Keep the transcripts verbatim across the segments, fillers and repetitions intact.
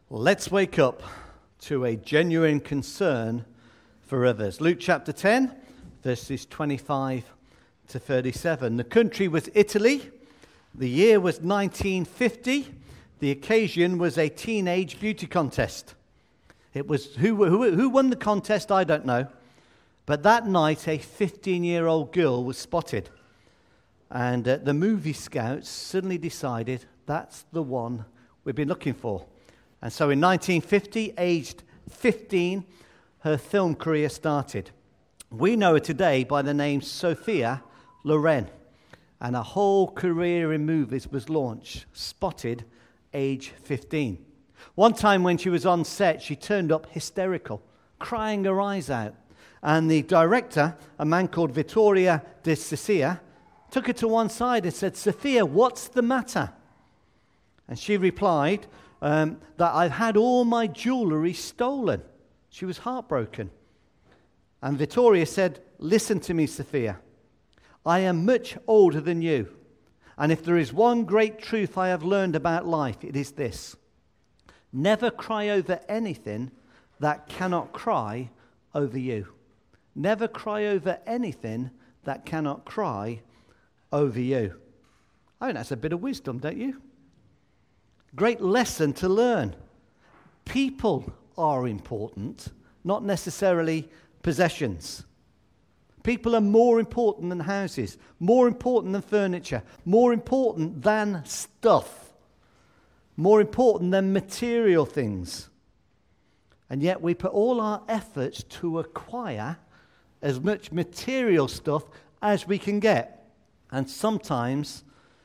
Let's wake up to a genuine concern for others. Luke chapter ten, verses twenty-five to thirty-seven. The country was Italy. The year was nineteen fifty. The occasion was a teenage beauty contest. It was who, who, who won the contest, I don't know. But that night, a fifteen-year-old girl was spotted. And uh, the movie scouts suddenly decided that's the one we've been looking for. And so in nineteen fifty, aged fifteen, her film career started. We know her today by the name Sophia Loren. And her whole career in movies was launched, Spotted, age fifteen. One time when she was on set, she turned up hysterical, crying her eyes out. And the director, a man called Vittorio De Sica, took her to one side and said, "Sophia, what's the matter?" And she replied um, that I've had all my jewelry stolen. She was heartbroken. And Vittorio said, "Listen to me, Sophia. I am much older than you. And if there is one great truth I have learned about life, it is this. Never cry over anything that cannot cry over you. Never cry over anything that cannot cry over you." I think that's a bit of wisdom, don't you? Great lesson to learn. People are important, not necessarily possessions. People are more important than houses, more important than furniture, more important than stuff, more important than material things. And yet we put all our efforts to acquire as much material stuff as we can get, and sometimes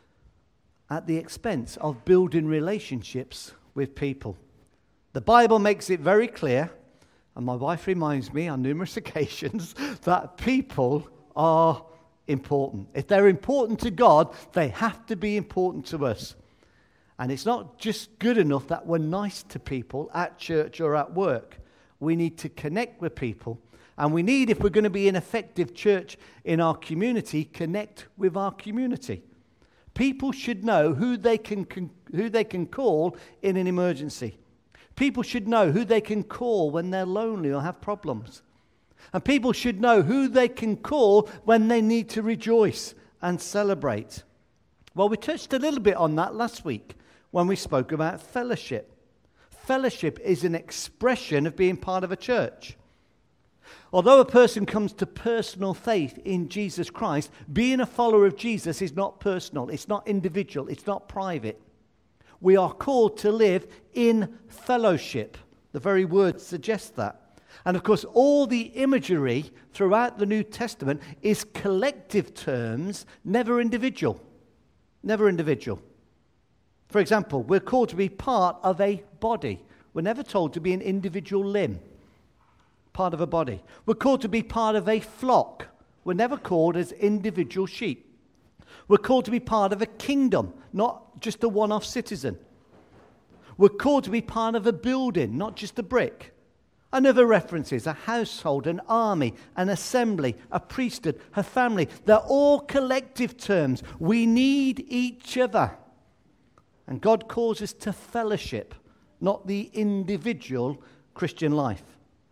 at the expense of building relationships with people. The Bible makes it very clear, and my wife reminds me on numerous occasions, that people are important. If they're important to God, they have to be important to us. And it's not just good enough that we're nice to people at church or at work. We need to connect with people. And we need, if we're going to be an effective church in our community, connect with our community. People should know who they can, who they can call in an emergency. People should know who they can call when they're lonely or have problems. And people should know who they can call when they need to rejoice and celebrate. Well, we touched a little bit on that last week when we spoke about fellowship. Fellowship is an expression of being part of a church. Although a person comes to personal faith in Jesus Christ, being a follower of Jesus is not personal, it's not individual, it's not private. We are called to live in fellowship. The very word suggests that. And of course, all the imagery throughout the New Testament is collective terms, never individual. Never individual. For example, we're called to be part of a body. We're never told to be an individual limb. Part of a body. We're called to be part of a flock. We're never called as individual sheep. We're called to be part of a kingdom, not just a one-off citizen. We're called to be part of a building, not just a brick. And other references, a household, an army, an assembly, a priesthood, a family. They're all collective terms. We need each other. And God calls us to fellowship, not the individual Christian life.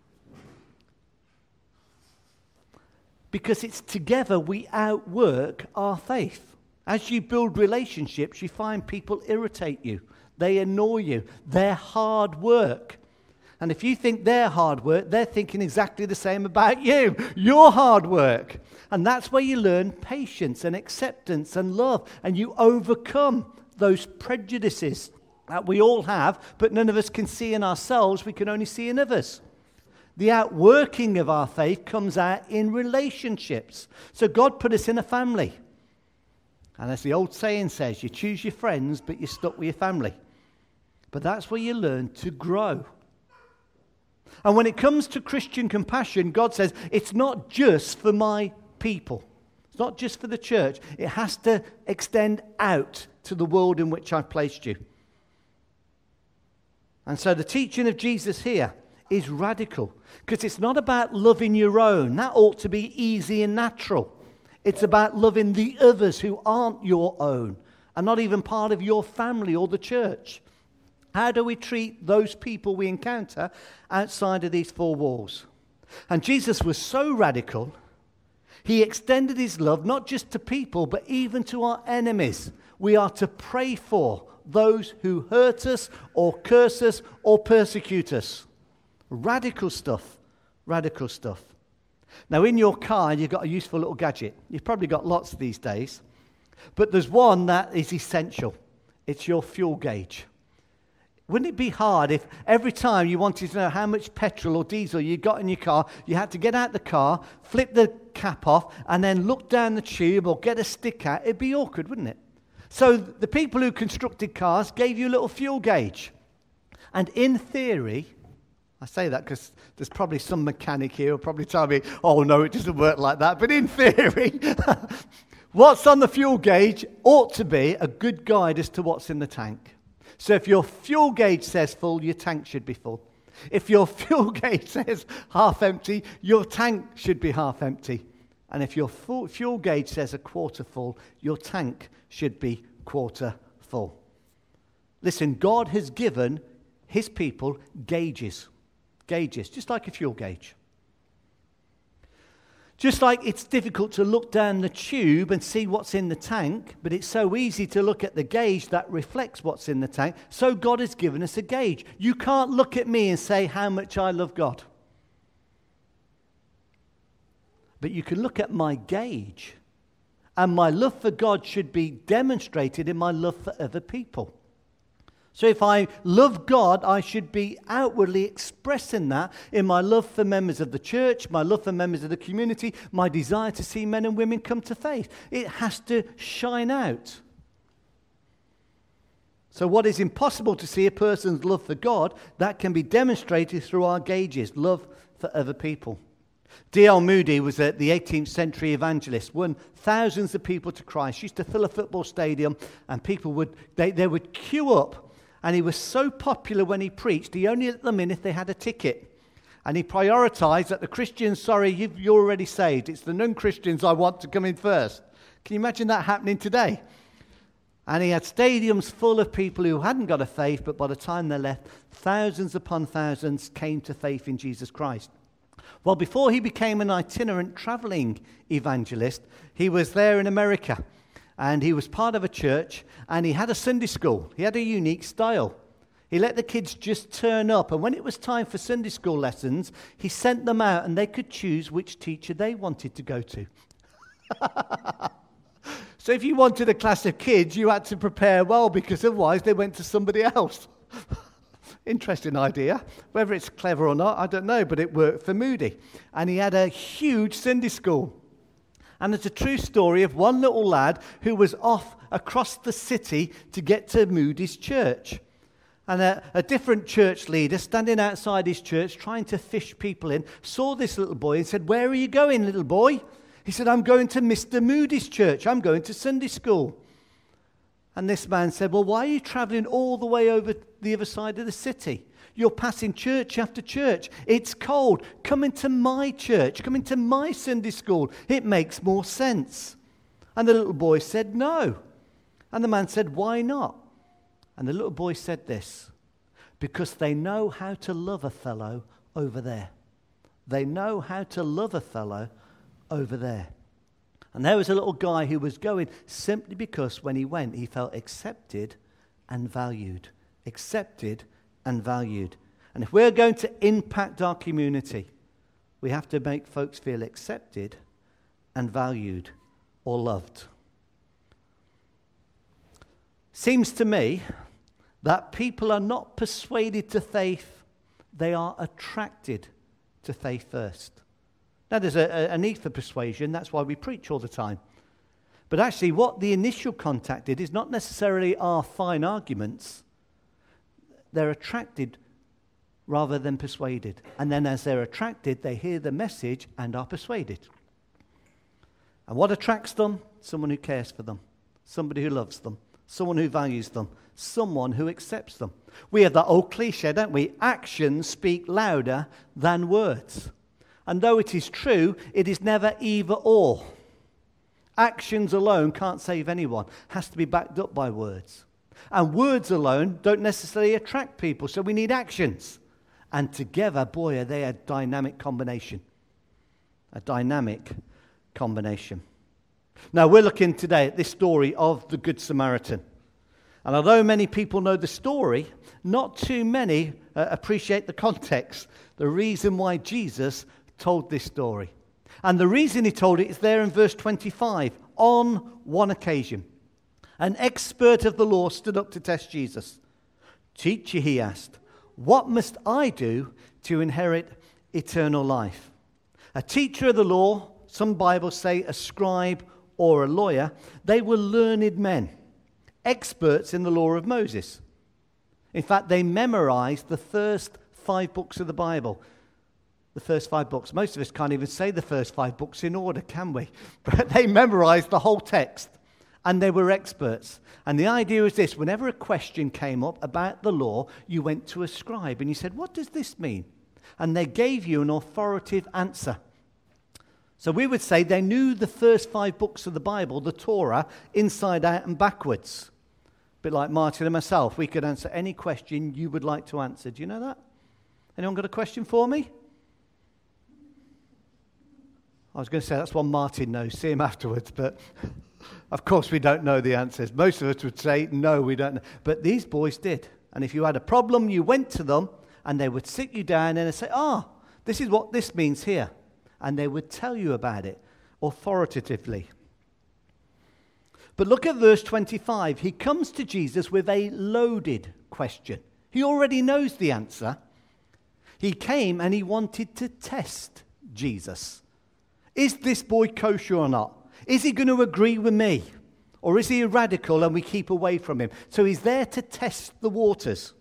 Because it's together we outwork our faith. As you build relationships, you find people irritate you. They annoy you. They're hard work. And if you think they're hard work, they're thinking exactly the same about you. You're hard work. And that's where you learn patience and acceptance and love. And you overcome those prejudices that we all have, but none of us can see in ourselves. We can only see in others. The outworking of our faith comes out in relationships. So God put us in a family. And as the old saying says, you choose your friends, but you're stuck with your family. But that's where you learn to grow. And when it comes to Christian compassion, God says, it's not just for my people. It's not just for the church. It has to extend out to the world in which I've placed you. And so the teaching of Jesus here is radical, because it's not about loving your own. That ought to be easy and natural. It's about loving the others who aren't your own and not even part of your family or the church. How do we treat those people we encounter outside of these four walls? And Jesus was so radical, he extended his love not just to people, but even to our enemies. We are to pray for those who hurt us or curse us or persecute us. Radical stuff. Radical stuff. Now, in your car, you've got a useful little gadget. You've probably got lots these days. But there's one that is essential. It's your fuel gauge. Wouldn't it be hard if every time you wanted to know how much petrol or diesel you got in your car, you had to get out the car, flip the cap off, and then look down the tube or get a stick out? It'd be awkward, wouldn't it? So the people who constructed cars gave you a little fuel gauge. And in theory, I say that because there's probably some mechanic here who'll probably tell me, oh no, it doesn't work like that. But in theory, what's on the fuel gauge ought to be a good guide as to what's in the tank. So if your fuel gauge says full, your tank should be full. If your fuel gauge says half empty, your tank should be half empty. And if your fuel gauge says a quarter full, your tank should be quarter full. Listen, God has given his people gauges. Gauges, just like a fuel gauge. Just like it's difficult to look down the tube and see what's in the tank, but it's so easy to look at the gauge that reflects what's in the tank, so God has given us a gauge. You can't look at me and say how much I love God. But you can look at my gauge, and my love for God should be demonstrated in my love for other people. So if I love God, I should be outwardly expressing that in my love for members of the church, my love for members of the community, my desire to see men and women come to faith. It has to shine out. So what is impossible to see a person's love for God, that can be demonstrated through our gauges, love for other people. D L Moody was a, the eighteenth century evangelist, won thousands of people to Christ, used to fill a football stadium, and people would, they, they would queue up. And he was so popular when he preached, he only let them in if they had a ticket. And he prioritized that the Christians, sorry, you've, you're already saved. It's the non-Christians I want to come in first. Can you imagine that happening today? And he had stadiums full of people who hadn't got a faith, but by the time they left, thousands upon thousands came to faith in Jesus Christ. Well, before he became an itinerant traveling evangelist, he was there in America. And he was part of a church, and he had a Sunday school. He had a unique style. He let the kids just turn up, and when it was time for Sunday school lessons, he sent them out, and they could choose which teacher they wanted to go to. So if you wanted a class of kids, you had to prepare well, because otherwise they went to somebody else. Interesting idea. Whether it's clever or not, I don't know, but it worked for Moody. And he had a huge Sunday school. And it's a true story of one little lad who was off across the city to get to Moody's church. And a, a different church leader standing outside his church trying to fish people in saw this little boy and said, "Where are you going, little boy?" He said, "I'm going to Mister Moody's church. I'm going to Sunday school." And this man said, "Well, why are you traveling all the way over the other side of the city? You're passing church after church. It's cold. Come into my church. Come into my Sunday school. It makes more sense." And the little boy said, "No." And the man said, "Why not?" And the little boy said this: "Because they know how to love a fellow over there. They know how to love a fellow over there." And there was a little guy who was going simply because when he went, he felt accepted and valued. Accepted and valued. And if we're going to impact our community, we have to make folks feel accepted and valued or loved. Seems to me that people are not persuaded to faith, they are attracted to faith first. Now, there's a, a need for persuasion. That's why we preach all the time. But actually, what the initial contact did is not necessarily our fine arguments. They're attracted rather than persuaded. And then as they're attracted, they hear the message and are persuaded. And what attracts them? Someone who cares for them. Somebody who loves them. Someone who values them. Someone who accepts them. We have that old cliche, don't we? Actions speak louder than words. And though it is true, it is never either or. Actions alone can't save anyone. It has to be backed up by words. And words alone don't necessarily attract people, so we need actions. And together, boy, are they a dynamic combination. A dynamic combination. Now, we're looking today at this story of the Good Samaritan. And although many people know the story, not too many uh, appreciate the context, the reason why Jesus told this story. And the reason he told it is there in verse twenty-five. On one occasion, an expert of the law stood up to test Jesus. Teacher, he asked, what must I do to inherit eternal life? A teacher of the law, some Bibles say a scribe or a lawyer, they were learned men, experts in the law of Moses. In fact, they memorized the first five books of the Bible. The first five books. Most of us can't even say the first five books in order, can we? But they memorized the whole text, and they were experts. And the idea was this: whenever a question came up about the law, you went to a scribe and you said, what does this mean? And they gave you an authoritative answer. So we would say they knew the first five books of the Bible, the Torah, inside out and backwards. A bit like Martin and myself, we could answer any question you would like to answer. Do you know that? Anyone got a question for me? I was going to say that's one Martin knows. See him afterwards. But of course we don't know the answers. Most of us would say, no, we don't know. But these boys did. And if you had a problem, you went to them and they would sit you down and say, ah, oh, this is what this means here. And they would tell you about it authoritatively. But look at verse twenty-five. He comes to Jesus with a loaded question. He already knows the answer. He came and he wanted to test Jesus. Is this boy kosher or not? Is he going to agree with me? Or is he a radical and we keep away from him? So he's there to test the waters.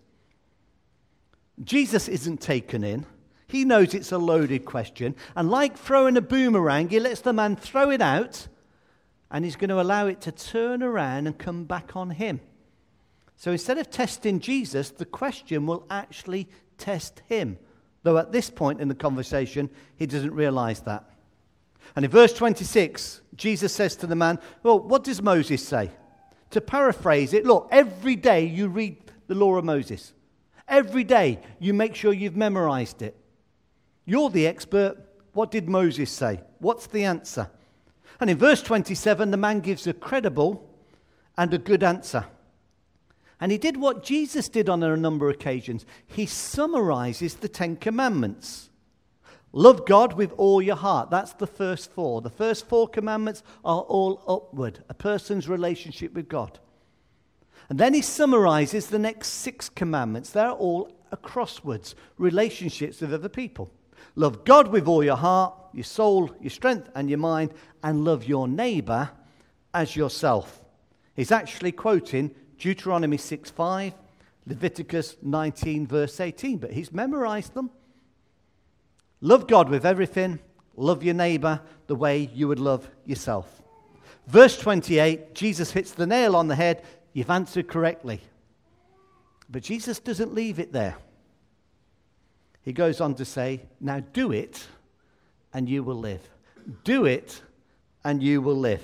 Jesus isn't taken in. He knows it's a loaded question. And like throwing a boomerang, he lets the man throw it out, and he's going to allow it to turn around and come back on him. So instead of testing Jesus, the question will actually test him. Though at this point in the conversation, he doesn't realize that. And in verse twenty-six, Jesus says to the man, well, what does Moses say? To paraphrase it, look, every day you read the law of Moses. Every day you make sure you've memorized it. You're the expert. What did Moses say? What's the answer? And in verse twenty-seven, the man gives a credible and a good answer. And he did what Jesus did on a number of occasions. He summarizes the Ten Commandments. Love God with all your heart. That's the first four. The first four commandments are all upward, a person's relationship with God. And then he summarizes the next six commandments. They're all acrosswards, relationships with other people. Love God with all your heart, your soul, your strength, and your mind, and love your neighbor as yourself. He's actually quoting Deuteronomy six five, Leviticus nineteen, verse eighteen, but he's memorized them. Love God with everything. Love your neighbor the way you would love yourself. Verse twenty-eight, Jesus hits the nail on the head. You've answered correctly. But Jesus doesn't leave it there. He goes on to say, now do it and you will live. Do it and you will live.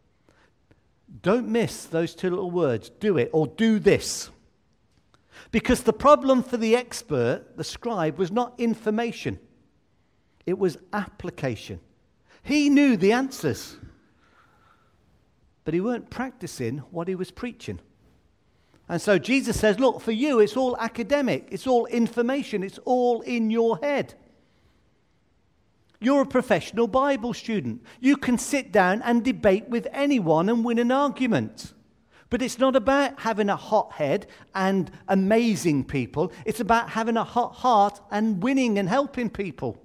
Don't miss those two little words, do it or do this. Because the problem for the expert, the scribe, was not information. It was application. He knew the answers, but he weren't practicing what he was preaching. And so Jesus says, look, for you, it's all academic. It's all information. It's all in your head. You're a professional Bible student. You can sit down and debate with anyone and win an argument. But it's not about having a hot head and amazing people. It's about having a hot heart and winning and helping people.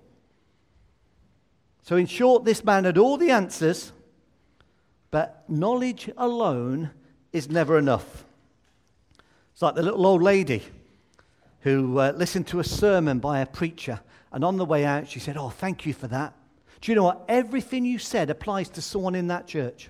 So in short, this man had all the answers, but knowledge alone is never enough. It's like the little old lady who uh, listened to a sermon by a preacher, and on the way out she said, oh, thank you for that. Do you know what? Everything you said applies to someone in that church.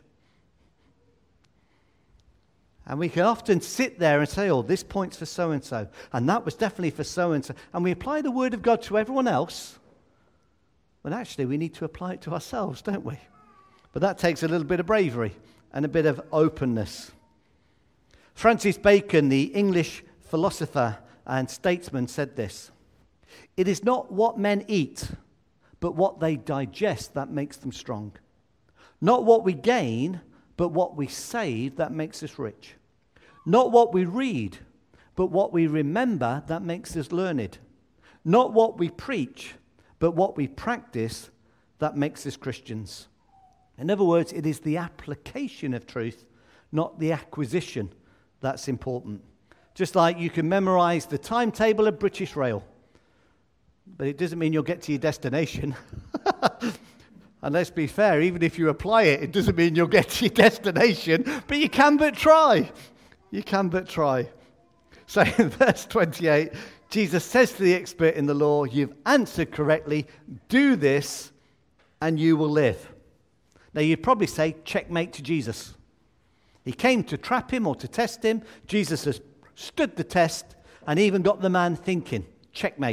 And we can often sit there and say, oh, this point's for so-and-so, and that was definitely for so-and-so. And we apply the word of God to everyone else, but actually we need to apply it to ourselves, don't we? But that takes a little bit of bravery and a bit of openness. Francis Bacon, the English philosopher and statesman, said this: "It is not what men eat, but what they digest that makes them strong. Not what we gain, but what we save that makes us rich. Not what we read, but what we remember that makes us learned. Not what we preach, but what we practice that makes us Christians." In other words, it is the application of truth, not the acquisition, that's important. Just like you can memorize the timetable of British Rail, but it doesn't mean you'll get to your destination. And let's be fair, even if you apply it, it doesn't mean you'll get to your destination, but you can but try. You can but try. So in verse twenty-eight, Jesus says to the expert in the law, "You've answered correctly. Do this and you will live." Now you'd probably say, checkmate to Jesus. He came to trap him or to test him. Jesus has stood the test and even got the man thinking, checkmate.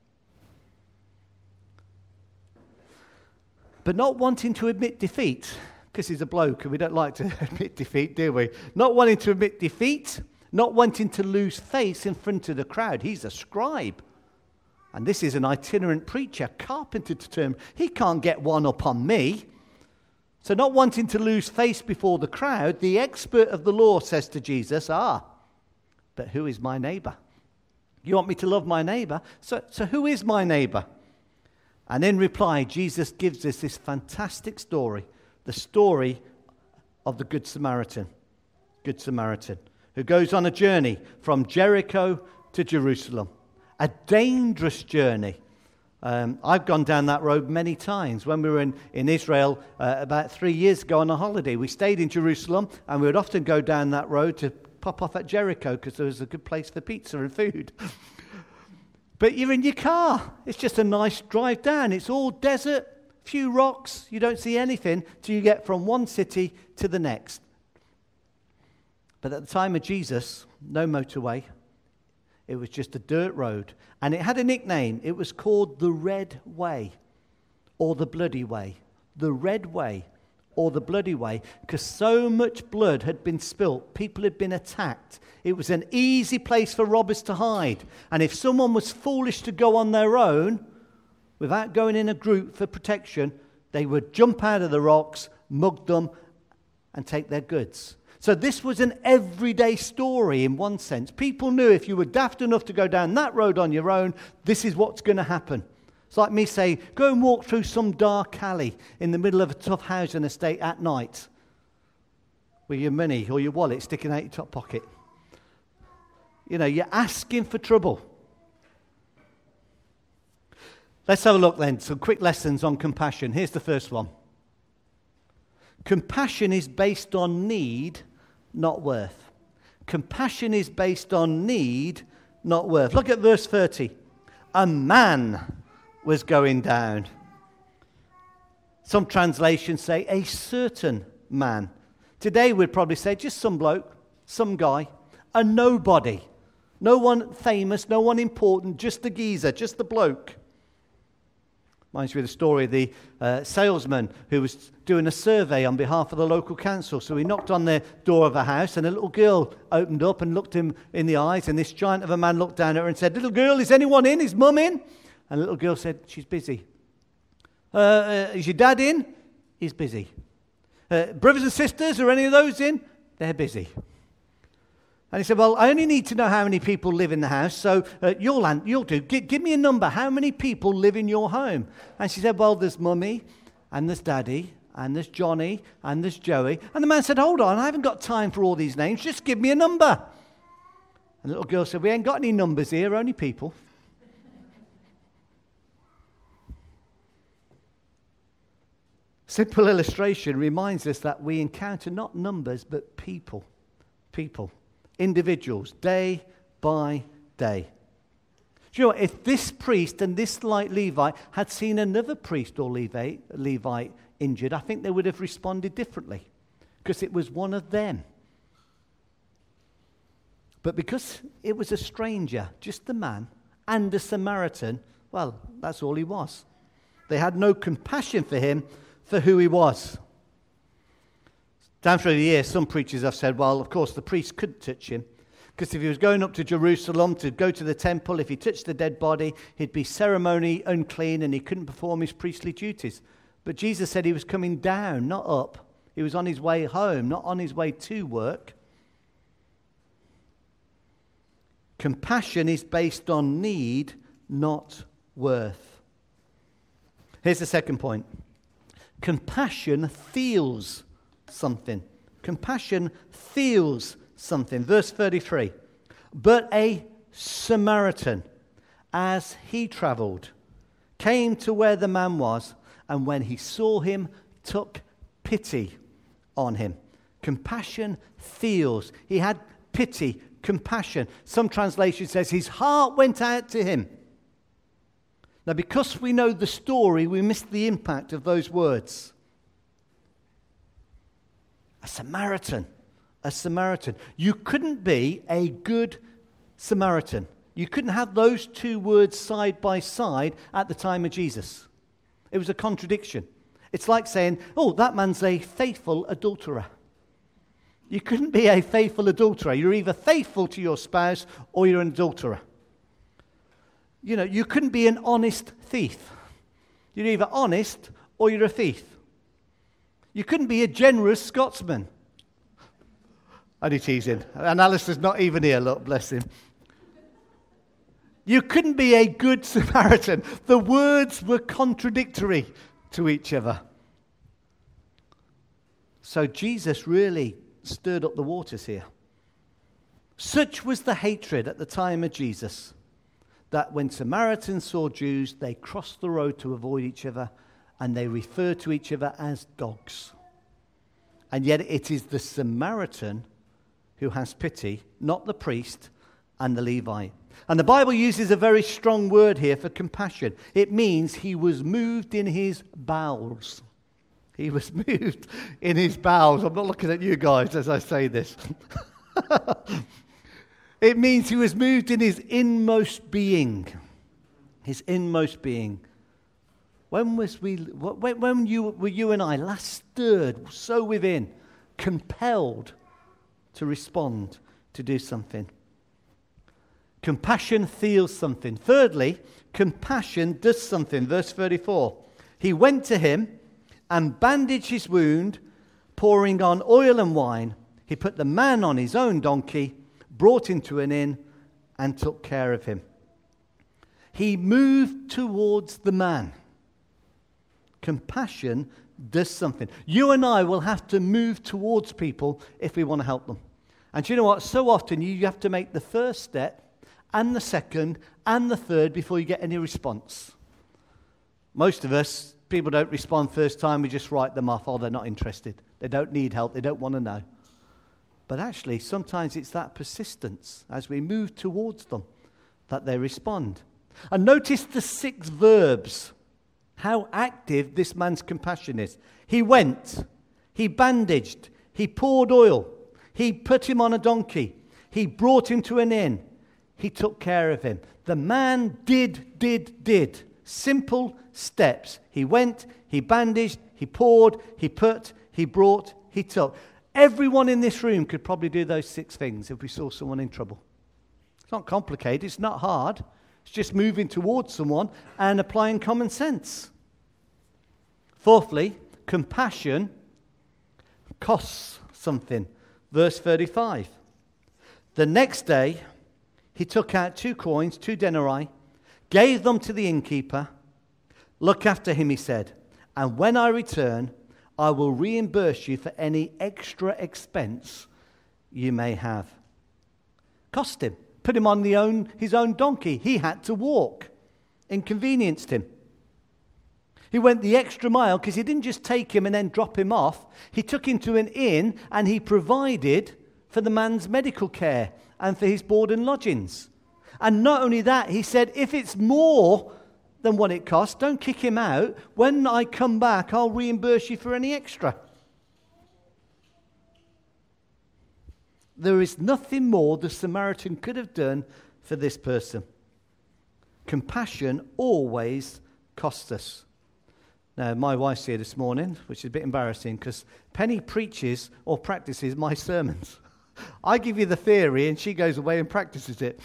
But not wanting to admit defeat, because he's a bloke and we don't like to admit defeat, do we? Not wanting to admit defeat, not wanting to lose face in front of the crowd. He's a scribe. And this is an itinerant preacher, carpenter to term. He can't get one up on me. So not wanting to lose face before the crowd, the expert of the law says to Jesus, "Ah, but who is my neighbor? You want me to love my neighbor? So, so who is my neighbor?" And in reply, Jesus gives us this fantastic story, the story of the Good Samaritan. Good Samaritan, who goes on a journey from Jericho to Jerusalem. A dangerous journey. Um, I've gone down that road many times. When we were in, in Israel uh, about three years ago on a holiday, we stayed in Jerusalem, and we would often go down that road to pop off at Jericho because there was a good place for pizza and food. But you're in your car. It's just a nice drive down. It's all desert, few rocks. You don't see anything till you get from one city to the next. But at the time of Jesus, no motorway. It was just a dirt road. And it had a nickname. It was called the Red Way or the Bloody Way. The Red Way or the Bloody Way, because so much blood had been spilt. People had been attacked. It was an easy place for robbers to hide. And if someone was foolish to go on their own, without going in a group for protection, they would jump out of the rocks, mug them, and take their goods. So this was an everyday story in one sense. People knew if you were daft enough to go down that road on your own, this is what's going to happen. It's like me saying, go and walk through some dark alley in the middle of a tough housing estate at night with your money or your wallet sticking out your top pocket. You know, you're asking for trouble. Let's have a look then. Some quick lessons on compassion. Here's the first one. Compassion is based on need, not worth. Compassion is based on need, not worth. Look at verse thirty. A man was going down. Some translations say a certain man. Today we'd probably say just some bloke, some guy, a nobody. No one famous, no one important, just the geezer, just the bloke. Reminds me of the story of the uh, salesman who was doing a survey on behalf of the local council. So he knocked on the door of a house, and a little girl opened up and looked him in the eyes, and this giant of a man looked down at her and said, "Little girl, is anyone in? Is mum in?" And the little girl said, "She's busy." Uh, uh, is your dad in? He's busy. Uh, brothers and sisters, are any of those in? They're busy. And he said, "Well, I only need to know how many people live in the house, so uh, you'll, you'll do. G- give me a number. How many people live in your home?" And she said, "Well, there's Mummy, and there's Daddy, and there's Johnny, and there's Joey." And the man said, "Hold on, I haven't got time for all these names. Just give me a number." And the little girl said, "We ain't got any numbers here, only people." Simple illustration reminds us that we encounter not numbers, but people. People. Individuals, day by day. Do you know what? If this priest and this like Levite had seen another priest or Levite, Levite injured, I think they would have responded differently, because it was one of them. But because it was a stranger, just a man, and a Samaritan, well, that's all he was. They had no compassion for him for who he was. Down through the years, some preachers have said, well, of course, the priest couldn't touch him, because if he was going up to Jerusalem to go to the temple, if he touched the dead body, he'd be ceremony unclean and he couldn't perform his priestly duties. But Jesus said he was coming down, not up. He was on his way home, not on his way to work. Compassion is based on need, not worth. Here's the second point. Compassion feels something. Compassion feels something. Verse thirty-three. But a Samaritan, as he travelled, came to where the man was, and when he saw him, took pity on him. Compassion feels. He had pity, compassion. Some translation says his heart went out to him. Now, because we know the story, we miss the impact of those words. A Samaritan. A Samaritan. You couldn't be a good Samaritan. You couldn't have those two words side by side at the time of Jesus. It was a contradiction. It's like saying, oh, that man's a faithful adulterer. You couldn't be a faithful adulterer. You're either faithful to your spouse or you're an adulterer. You know, you couldn't be an honest thief. You're either honest or you're a thief. You couldn't be a generous Scotsman. Only teasing. And Alistair's not even here, look, bless him. You couldn't be a good Samaritan. The words were contradictory to each other. So Jesus really stirred up the waters here. Such was the hatred at the time of Jesus that when Samaritans saw Jews, they crossed the road to avoid each other, and they referred to each other as dogs. And yet it is the Samaritan who has pity, not the priest and the Levite. And the Bible uses a very strong word here for compassion. It means he was moved in his bowels. He was moved in his bowels. I'm not looking at you guys as I say this. It means he was moved in his inmost being. His inmost being. When was we? When, when you were you and I last stirred so within, compelled to respond, to do something? Compassion feels something. Thirdly, compassion does something. Verse thirty-four. He went to him and bandaged his wound, pouring on oil and wine. He put the man on his own donkey, brought him to an inn, and took care of him. He moved towards the man. Compassion does something. You and I will have to move towards people if we want to help them. And do you know what? So often you have to make the first step and the second and the third before you get any response. Most of us, people don't respond first time, we just write them off. Oh, they're not interested. They don't need help. They don't want to know. But actually, sometimes it's that persistence as we move towards them that they respond. And notice the six verbs, how active this man's compassion is. He went, he bandaged, he poured oil, he put him on a donkey, he brought him to an inn, he took care of him. The man did, did, did. Simple steps. He went, he bandaged, he poured, he put, he brought, he took. Everyone in this room could probably do those six things if we saw someone in trouble. It's not complicated. It's not hard. It's just moving towards someone and applying common sense. Fourthly, compassion costs something. Verse thirty-five. The next day, he took out two coins, two denarii, gave them to the innkeeper. Look after him, he said, and when I return, I will reimburse you for any extra expense you may have. Cost him. Put him on the own, his own donkey. He had to walk. Inconvenienced him. He went the extra mile because he didn't just take him and then drop him off. He took him to an inn and he provided for the man's medical care and for his board and lodgings. And not only that, he said, if it's more than what it costs, don't kick him out. When I come back, I'll reimburse you for any extra. There is nothing more the Samaritan could have done for this person. Compassion always costs us. Now, my wife's here this morning, which is a bit embarrassing because Penny preaches or practices my sermons. I give you the theory and she goes away and practices it.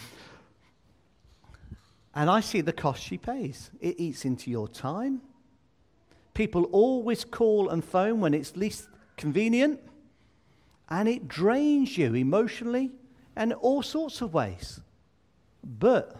And I see the cost she pays. It eats into your time. People always call and phone when it's least convenient. And it drains you emotionally and all sorts of ways. But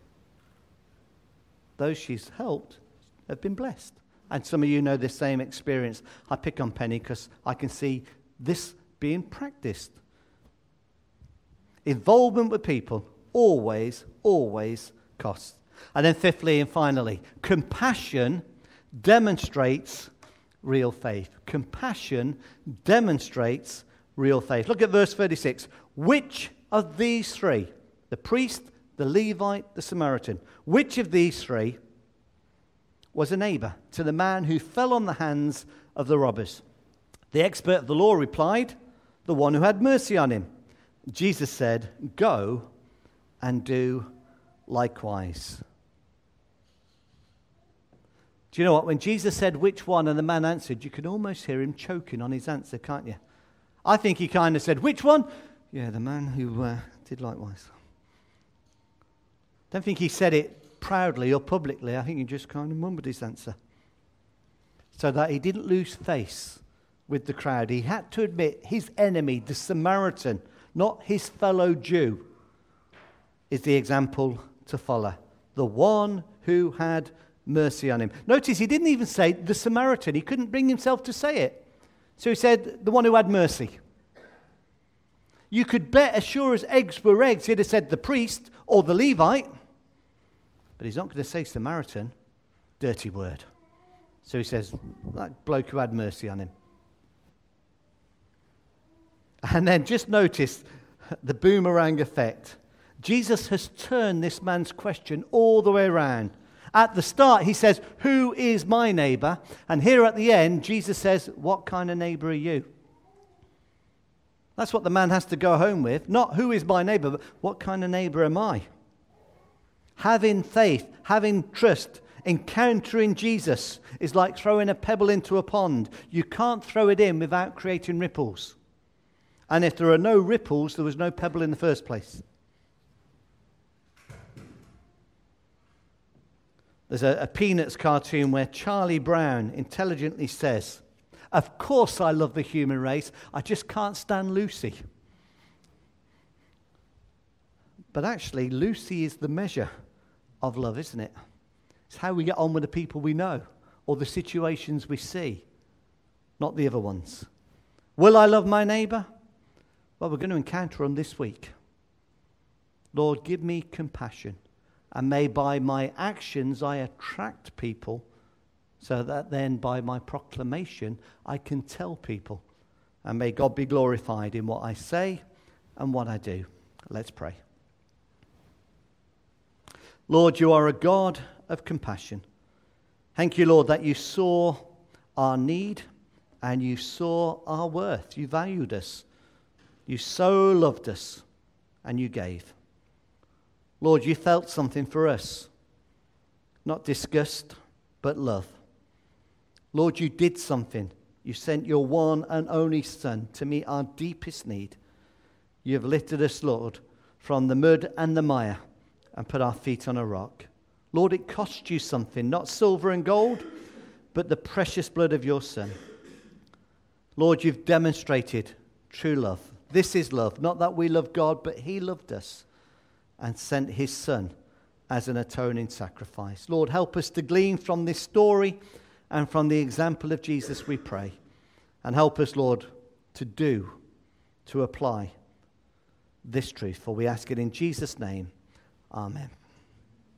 those she's helped have been blessed. And some of you know this same experience. I pick on Penny because I can see this being practiced. Involvement with people always, always costs. And then fifthly and finally, compassion demonstrates real faith. Compassion demonstrates real faith. Look at verse thirty-six. Which of these three, the priest, the Levite, the Samaritan, which of these three was a neighbor to the man who fell on the hands of the robbers? The expert of the law replied, the one who had mercy on him. Jesus said, go and do likewise. Do you know what? When Jesus said which one and the man answered, you can almost hear him choking on his answer, can't you? I think he kind of said, which one? Yeah, the man who uh, did likewise. Don't think he said it proudly or publicly. I think he just kind of mumbled his answer. So that he didn't lose face with the crowd. He had to admit his enemy, the Samaritan, not his fellow Jew, is the example to follow. The one who had mercy on him. Notice he didn't even say the Samaritan. He couldn't bring himself to say it. So he said the one who had mercy. You could bet as sure as eggs were eggs, he'd have said the priest or the Levite. But he's not going to say Samaritan. Dirty word. So he says, that bloke who had mercy on him. And then just notice the boomerang effect. Jesus has turned this man's question all the way around. At the start, he says, who is my neighbor? And here at the end, Jesus says, what kind of neighbor are you? That's what the man has to go home with. Not who is my neighbor, but what kind of neighbor am I? Having faith, having trust, encountering Jesus is like throwing a pebble into a pond. You can't throw it in without creating ripples. And if there are no ripples, there was no pebble in the first place. There's a, a Peanuts cartoon where Charlie Brown intelligently says, of course I love the human race, I just can't stand Lucy. But actually, Lucy is the measure of love, isn't it? It's how we get on with the people we know or the situations we see, not the other ones. Will I love my neighbor? Well, we're going to encounter them this week. Lord, give me compassion, and may by my actions I attract people so that then by my proclamation I can tell people. And may God be glorified in what I say and what I do. Let's pray. Lord, you are a God of compassion. Thank you, Lord, that you saw our need and you saw our worth. You valued us. You so loved us and you gave. Lord, you felt something for us. Not disgust, but love. Lord, you did something. You sent your one and only Son to meet our deepest need. You have lifted us, Lord, from the mud and the mire and put our feet on a rock. Lord, it cost you something, not silver and gold, but the precious blood of your Son. Lord, you've demonstrated true love. This is love, not that we love God, but he loved us and sent his Son as an atoning sacrifice. Lord, help us to glean from this story and from the example of Jesus, we pray. And help us, Lord, to do, to apply this truth. For we ask it in Jesus' name. Amen.